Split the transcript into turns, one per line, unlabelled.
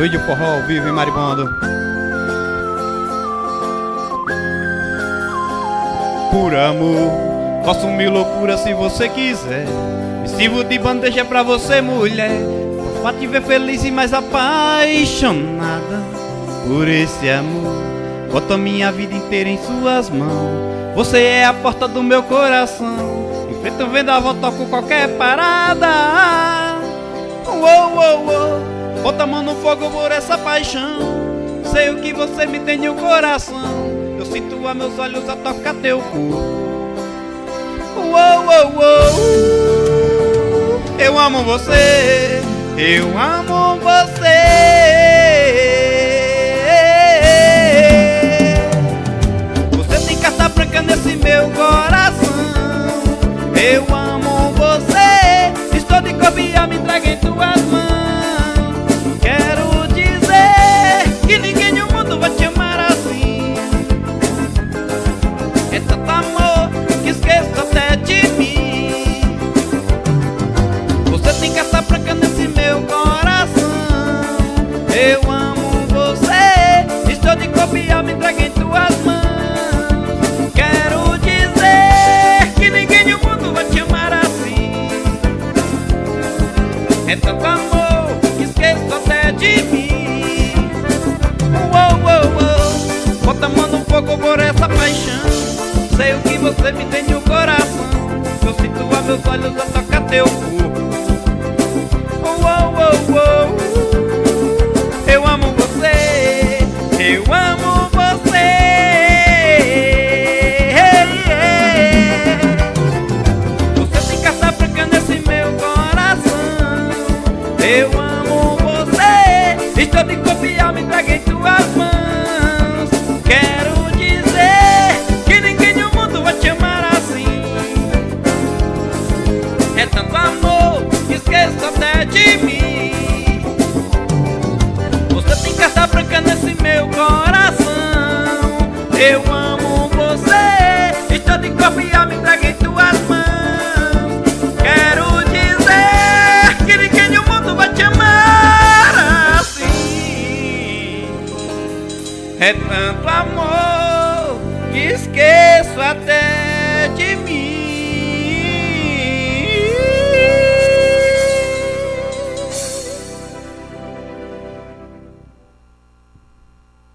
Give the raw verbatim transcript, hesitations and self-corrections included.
Vídeo forró ao vivo em Maribondo. Por amor, faço mil loucuras se você quiser. Me sirvo de bandeja pra você, mulher, pra te ver feliz e mais apaixonada por esse amor. Boto minha vida inteira em suas mãos. Você é a porta do meu coração. Enfrento o vendaval, toco qualquer parada. Uou, uou, uou. Bota a mão no fogo por essa paixão. Sei o que você me tem no coração. Eu sinto a meus olhos a tocar teu corpo. Uou, uou, uou. Eu amo você. Eu amo você. Você tem carta branca nesse meu coração. Eu amo você. Estou de corpo e alma, entregue em tuas mãos. Quero dizer que ninguém no mundo vai te amar assim. É tanto amor que esqueço até de mim. Você tem carta branca nesse meu coração. Eu amo você. Estou de corpo e alma, entregue em tuas mãos. Quero dizer que ninguém no mundo vai te amar assim. É tanto amor que esqueço até de mim. Uou, uou, uou. Bota a mão no fogo por essa paixão. Sei o que você me tem no coração. Eu sinto a meus olhos a tocar teu corpo. Uou, uou, uou. Eu amo você. Eu amo você. Você tem carta branca nesse meu coração. Eu amo você. Estou de corpo e alma, entregue em tuas mãos. Quero dizer que ninguém no mundo vai te amar assim. É tanto amor que esqueço até de mim. Você tem carta branca nesse meu coração. Eu amo você. Estou de corpo e alma, entregue em tuas mãos. Quero dizer que ninguém no mundo vai te amar assim. É tanto amor que esqueço até de mim.